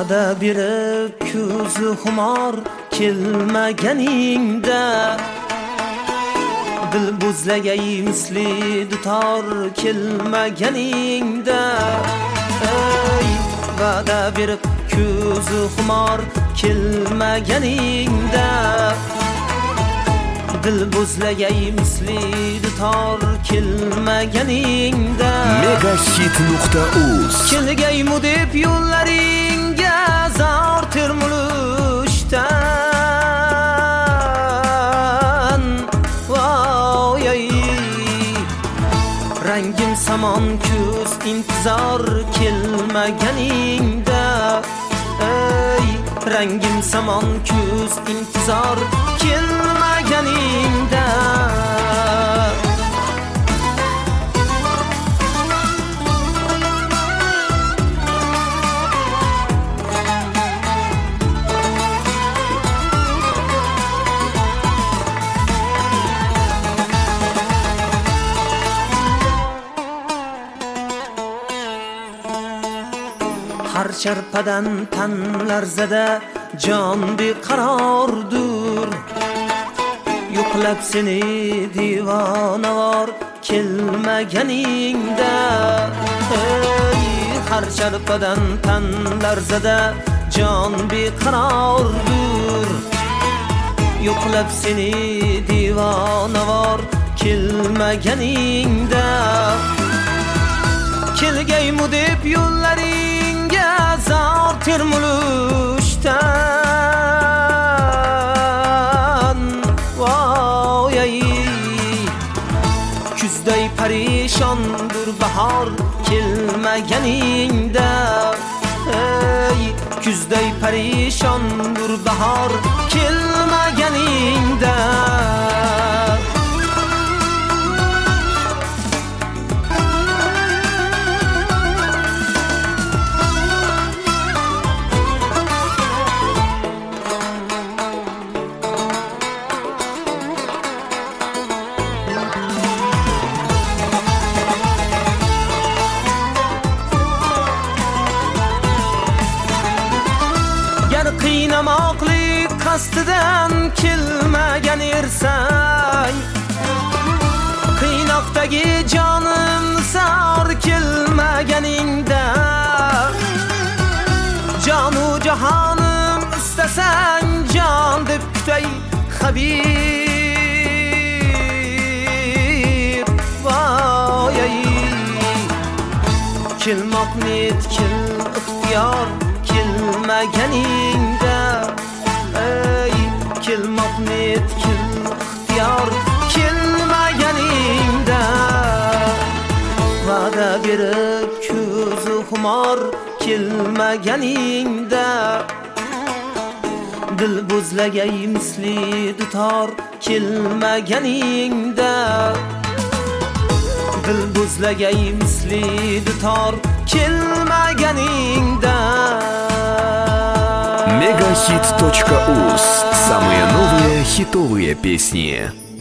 va'da berib ko'zi xumor kelmaganingda dil buzlagay misli dutor kelmaganingda ey va'da berib ko'zi xumor kelmaganingda dil buzlagay misli dutor kelmaganingda megahit.uz kelgaymu deb yo'llaringga zor termulishdan voy rangim samon ko'z intizor kelmaganingda ey rangim samon ko'z intizor kelmaganingda har sharpadan tan larzada jon beqarordur yo'qlab seni divonavor kelmaganingda ey har sharpadan tan larzada jon beqarordur yo'qlab seni divonavor kelmaganingda kelgaymu deb yo'llaringga zor termulishdan voy kuzday parishondur bahor kelmaganingda ey kuzday parishondur bahor kelmaganingda qiynamoqlik qasdidan kelmagan ersang qiynoqdagi jonim sar kelmaganingda jonu jahonim istasang jon deb kutay habib voy kelmoqni etkil ixtiyor kelmaganingda ey kelmoqni etkil ixtiyor kelmaganingda va'da berib ko'zi xumor kelmaganingda dil buzlagay misli dutor kelmaganingda dil buzlagay misli dutor kelmaganingda megahit.uz. Самые новые хитовые песни.